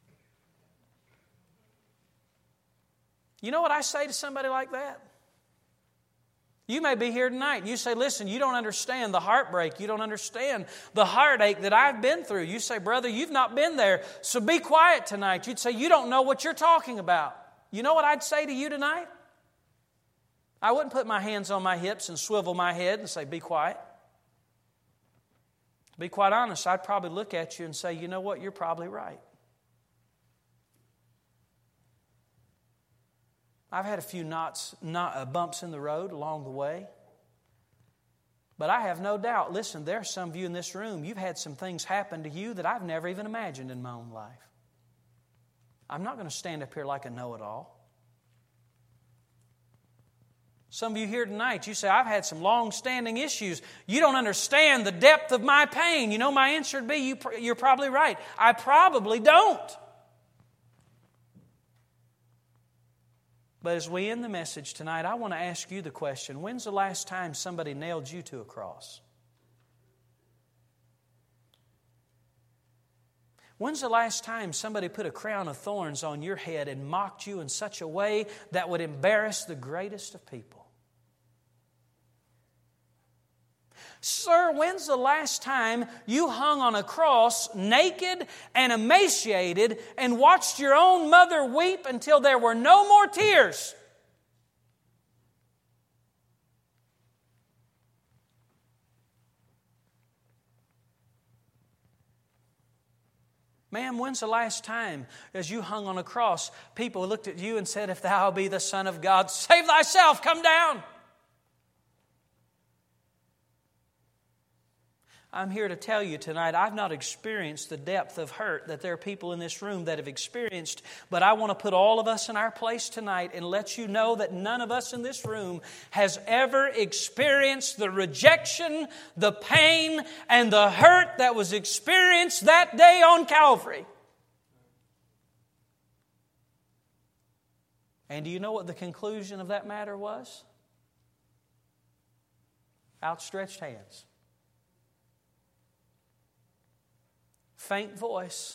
You know what I say to somebody like that? You may be here tonight and you say, listen, you don't understand the heartbreak. You don't understand the heartache that I've been through. You say, brother, you've not been there, so be quiet tonight. You'd say, you don't know what you're talking about. You know what I'd say to you tonight? I wouldn't put my hands on my hips and swivel my head and say, be quiet. To be quite honest, I'd probably look at you and say, you know what, you're probably right. I've had a few knots, not, uh, bumps in the road along the way. But I have no doubt, listen, there are some of you in this room, you've had some things happen to you that I've never even imagined in my own life. I'm not going to stand up here like a know-it-all. Some of you here tonight, you say, I've had some long-standing issues. You don't understand the depth of my pain. You know, my answer would be, you, you're probably right. I probably don't. But as we end the message tonight, I want to ask you the question, when's the last time somebody nailed you to a cross? When's the last time somebody put a crown of thorns on your head and mocked you in such a way that would embarrass the greatest of people? Sir, when's the last time you hung on a cross naked and emaciated and watched your own mother weep until there were no more tears? Ma'am, when's the last time as you hung on a cross, people looked at you and said, if thou be the Son of God, save thyself, come down. I'm here to tell you tonight, I've not experienced the depth of hurt that there are people in this room that have experienced, but I want to put all of us in our place tonight and let you know that none of us in this room has ever experienced the rejection, the pain, and the hurt that was experienced that day on Calvary. And do you know what the conclusion of that matter was? Outstretched hands. Faint voice.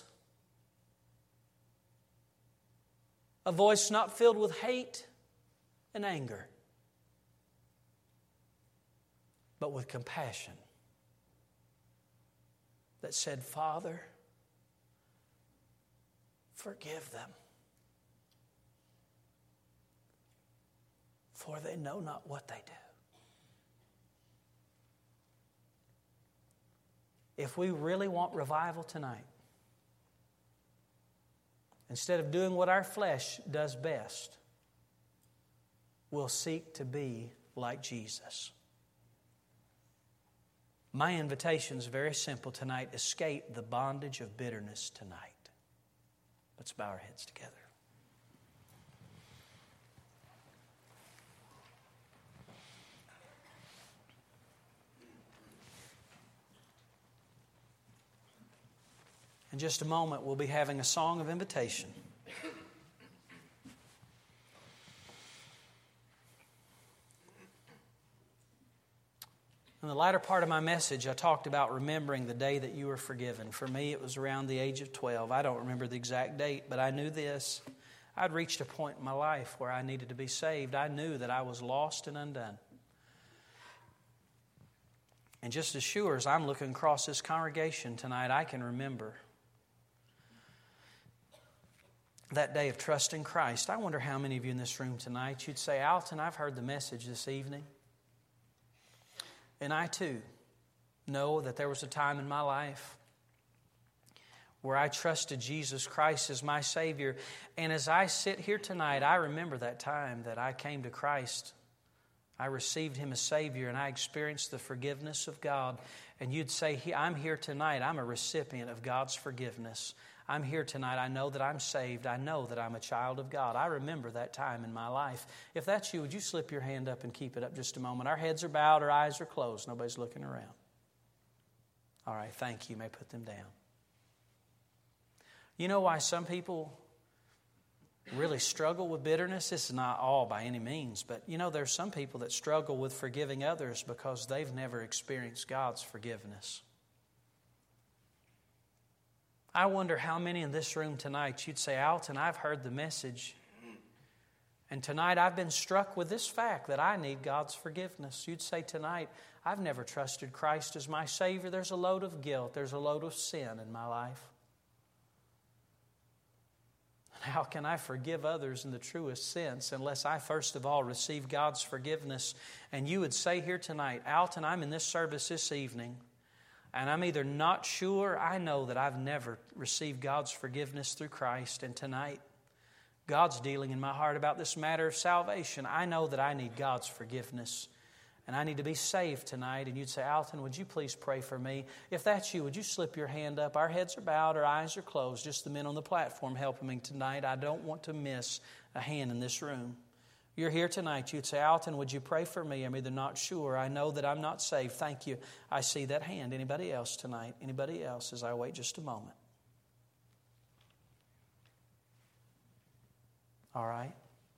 A voice not filled with hate and anger, but with compassion that said, Father, forgive them, for they know not what they do. If we really want revival tonight, instead of doing what our flesh does best, we'll seek to be like Jesus. My invitation is very simple tonight. Escape the bondage of bitterness tonight. Let's bow our heads together. In just a moment, we'll be having a song of invitation. In the latter part of my message, I talked about remembering the day that you were forgiven. For me, it was around the age of twelve. I don't remember the exact date, but I knew this. I'd reached a point in my life where I needed to be saved. I knew that I was lost and undone. And just as sure as I'm looking across this congregation tonight, I can remember that day of trusting Christ. I wonder how many of you in this room tonight, you'd say, Alton, I've heard the message this evening. And I too know that there was a time in my life where I trusted Jesus Christ as my Savior. And as I sit here tonight, I remember that time that I came to Christ. I received Him as Savior and I experienced the forgiveness of God. And you'd say, I'm here tonight. I'm a recipient of God's forgiveness. I'm here tonight. I know that I'm saved. I know that I'm a child of God. I remember that time in my life. If that's you, would you slip your hand up and keep it up just a moment? Our heads are bowed, our eyes are closed. Nobody's looking around. All right, thank you. You may put them down. You know why some people really struggle with bitterness? This is not all by any means, but you know there's some people that struggle with forgiving others because they've never experienced God's forgiveness. I wonder how many in this room tonight you'd say, Alton, I've heard the message. And tonight I've been struck with this fact that I need God's forgiveness. You'd say tonight, I've never trusted Christ as my Savior. There's a load of guilt. There's a load of sin in my life. How can I forgive others in the truest sense unless I first of all receive God's forgiveness? And you would say here tonight, Alton, I'm in this service this evening. And I'm either not sure, I know that I've never received God's forgiveness through Christ. And tonight, God's dealing in my heart about this matter of salvation. I know that I need God's forgiveness. And I need to be saved tonight. And you'd say, Alton, would you please pray for me? If that's you, would you slip your hand up? Our heads are bowed, our eyes are closed. Just the men on the platform helping me tonight. I don't want to miss a hand in this room. You're here tonight. You'd say, Alton, would you pray for me? I'm either not sure. I know that I'm not saved. Thank you. I see that hand. Anybody else tonight? Anybody else as I wait just a moment? All right.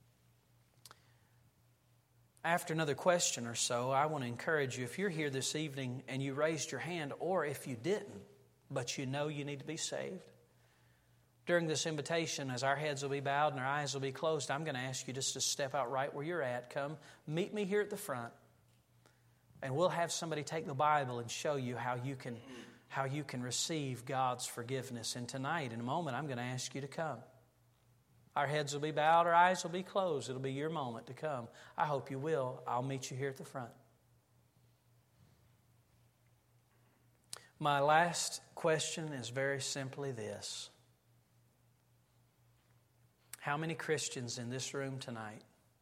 After another question or so, I want to encourage you, if you're here this evening and you raised your hand, or if you didn't, but you know you need to be saved, during this invitation, as our heads will be bowed and our eyes will be closed, I'm going to ask you just to step out right where you're at. Come, meet me here at the front. And we'll have somebody take the Bible and show you how you can, how you can receive God's forgiveness. And tonight, in a moment, I'm going to ask you to come. Our heads will be bowed, our eyes will be closed. It'll be your moment to come. I hope you will. I'll meet you here at the front. My last question is very simply this. How many Christians in this room tonight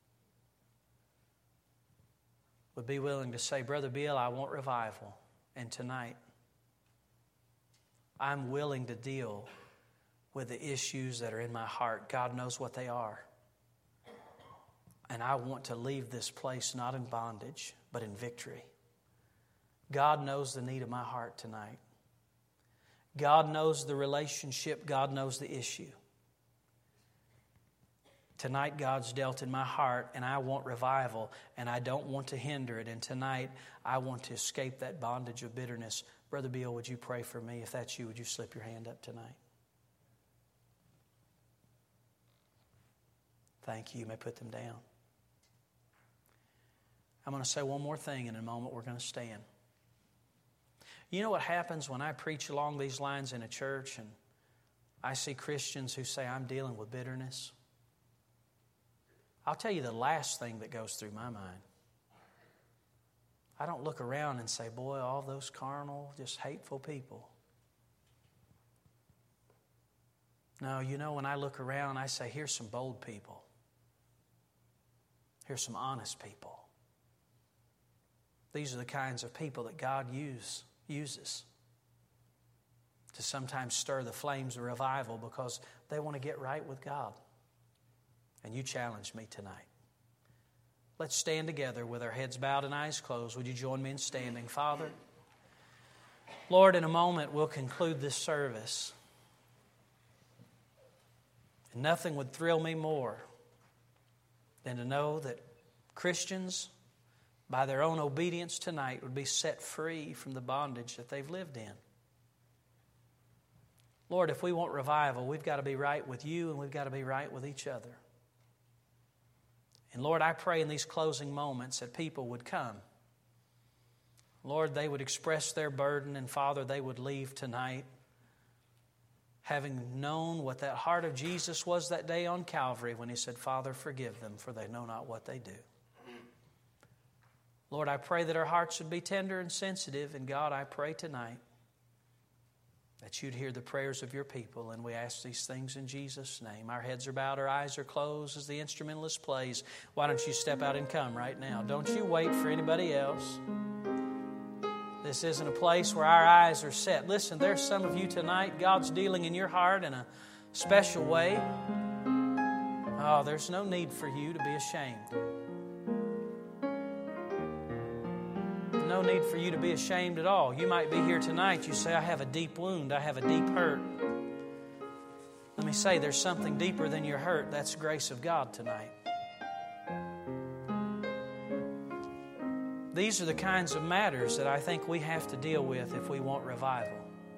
would be willing to say, Brother Bill, I want revival, and tonight I'm willing to deal with the issues that are in my heart. God knows what they are. And I want to leave this place not in bondage, but in victory. God knows the need of my heart tonight. God knows the relationship. God knows the issue. Tonight, God's dealt in my heart, and I want revival, and I don't want to hinder it. And tonight, I want to escape that bondage of bitterness. Brother Bill, would you pray for me? If that's you, would you slip your hand up tonight? Thank you. You may put them down. I'm going to say one more thing, and in a moment we're going to stand. You know what happens when I preach along these lines in a church and I see Christians who say, I'm dealing with bitterness? I'll tell you the last thing that goes through my mind. I don't look around and say, boy, all those carnal, just hateful people. No, you know, when I look around, I say, here's some bold people. Here's some honest people. These are the kinds of people that God use, uses to sometimes stir the flames of revival because they want to get right with God. And you challenge me tonight. Let's stand together with our heads bowed and eyes closed. Would you join me in standing? Father, Lord, in a moment we'll conclude this service. And nothing would thrill me more than to know that Christians, by their own obedience tonight, would be set free from the bondage that they've lived in. Lord, if we want revival, we've got to be right with you and we've got to be right with each other. And Lord, I pray in these closing moments that people would come. Lord, they would express their burden, and Father, they would leave tonight having known what that heart of Jesus was that day on Calvary when He said, Father, forgive them, for they know not what they do. Lord, I pray that our hearts would be tender and sensitive, and God, I pray tonight that you'd hear the prayers of your people, and we ask these things in Jesus' name. Our heads are bowed, our eyes are closed as the instrumentalist plays. Why don't you step out and come right now? Don't you wait for anybody else. This isn't a place where our eyes are set. Listen, there's some of you tonight, God's dealing in your heart in a special way. Oh, there's no need for you to be ashamed. No need for you to be ashamed at all. You might be here tonight. You say, I have a deep wound. I have a deep hurt. Let me say, there's something deeper than your hurt. That's the grace of God tonight. These are the kinds of matters that I think we have to deal with if we want revival.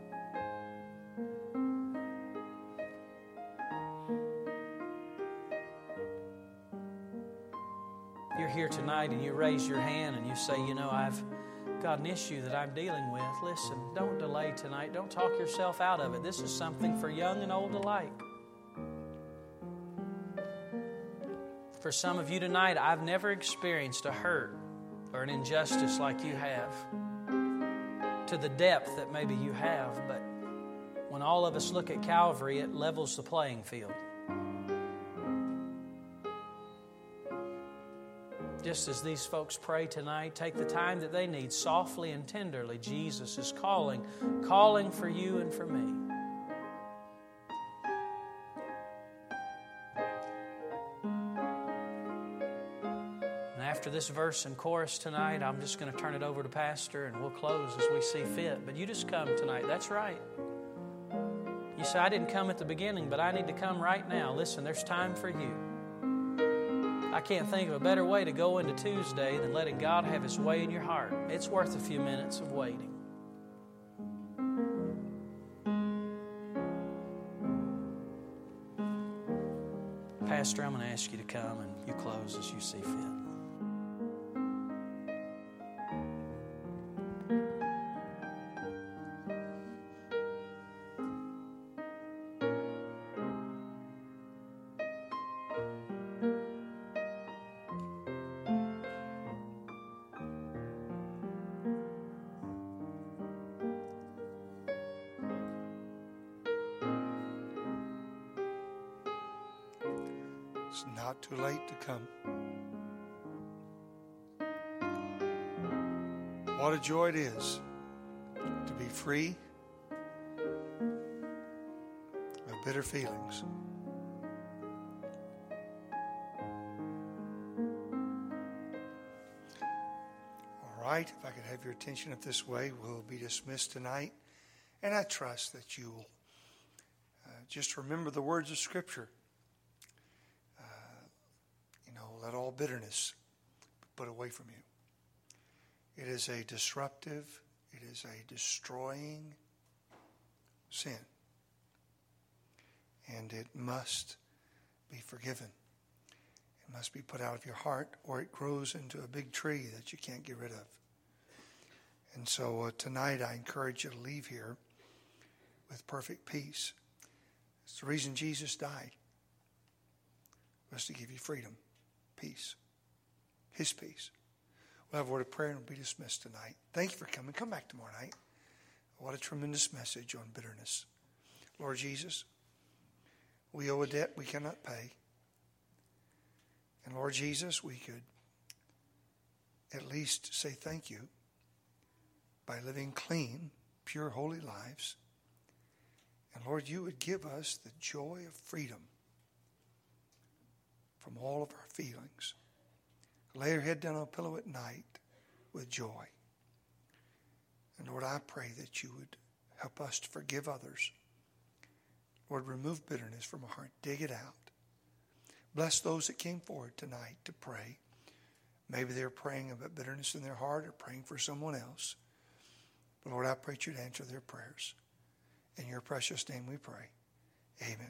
You're here tonight and you raise your hand and you say, you know, I've got an issue that I'm dealing with. Listen, don't delay tonight. Don't talk yourself out of it. This is something for young and old alike. For some of you tonight, I've never experienced a hurt or an injustice like you have, to the depth that maybe you have. But when all of us look at Calvary, it levels the playing field. Just as these folks pray tonight, take the time that they need. Softly and tenderly, Jesus is calling, calling for you and for me. And after this verse and chorus tonight, I'm just going to turn it over to Pastor and we'll close as we see fit. But you just come tonight. That's right. You say, I didn't come at the beginning, but I need to come right now. Listen, there's time for you. I can't think of a better way to go into Tuesday than letting God have His way in your heart. It's worth a few minutes of waiting. Pastor, I'm going to ask you to come and you close as you see fit. It's not too late to come. What a joy it is to be free of bitter feelings. All right, if I could have your attention up this way, we'll be dismissed tonight. And I trust that you will uh, just remember the words of Scripture. Uh, you know, let all bitterness be put away from you. It is a disruptive, it is a destroying sin. And it must be forgiven. It must be put out of your heart, or it grows into a big tree that you can't get rid of. And so uh, tonight I encourage you to leave here with perfect peace. It's the reason Jesus died, was to give you freedom, peace, His peace. We'll have a word of prayer and we'll be dismissed tonight. Thank you for coming. Come back tomorrow night. What a tremendous message on bitterness. Lord Jesus, we owe a debt we cannot pay. And Lord Jesus, we could at least say thank you by living clean, pure, holy lives. And Lord, you would give us the joy of freedom from all of our feelings. Lay your head down on a pillow at night with joy. And Lord, I pray that you would help us to forgive others. Lord, remove bitterness from our heart. Dig it out. Bless those that came forward tonight to pray. Maybe they're praying about bitterness in their heart or praying for someone else. But Lord, I pray that you'd answer their prayers. In your precious name we pray. Amen.